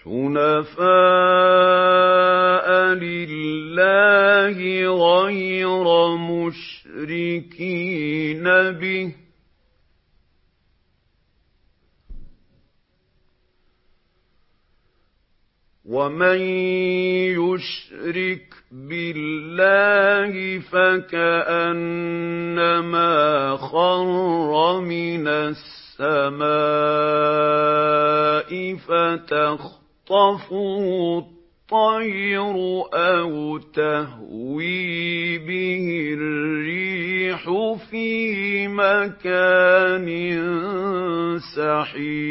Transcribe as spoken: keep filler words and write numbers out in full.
حُنَفَاءَ لِلَّهِ غَيْرَ مُشْرِكِينَ بِهِ ۚ وَمَن يُشْرِكْ بِاللَّهِ فَكَأَنَّمَا خَرَّ مِنَ السَّمَاءِ فَتَخْطَفُهُ الطَّيْرُ أَوْ تَهْوِي بِهِ الرِّيحُ فِي مَكَانٍ سَحِيقٍ